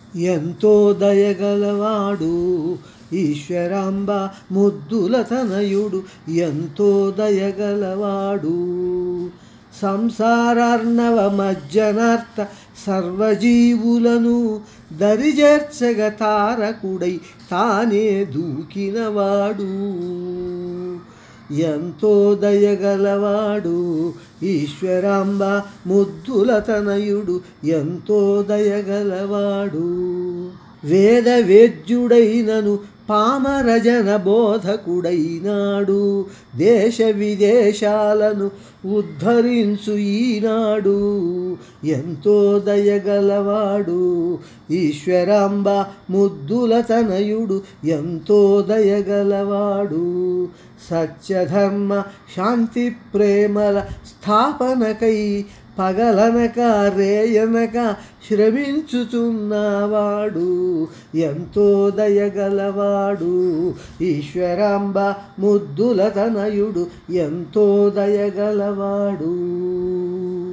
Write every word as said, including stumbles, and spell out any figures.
ఎంతో దయగలవాడు ఈశ్వరాంబ ముద్దుల తనయుడు, ఎంతో దయగలవాడు. సంసారార్ణవ మజ్జనార్త సర్వజీవులను దరిజేర్చగ తారకుడై తానే దూకినవాడు. ఎంతో దయగలవాడు ఈశ్వరాంబ ముద్దుల తనయుడు, ఎంతో దయగలవాడు. వేద వేద్యుడైనను పామరజన బోధకుడైనాడు, దేశ విదేశాలను ఉద్ధరించు ఈనాడు. ఎంతో దయగలవాడు ఈశ్వరాంబ ముద్దుల తనయుడు, ఎంతో దయగలవాడు. సత్యధర్మ శాంతి ప్రేమల స్థాపనకై పగలనక రేయనక శ్రమించుచున్నవాడు, ఎంతో దయగలవాడు ఈశ్వరాంబ ముద్దుల తనయుడు, ఎంతో దయగలవాడు.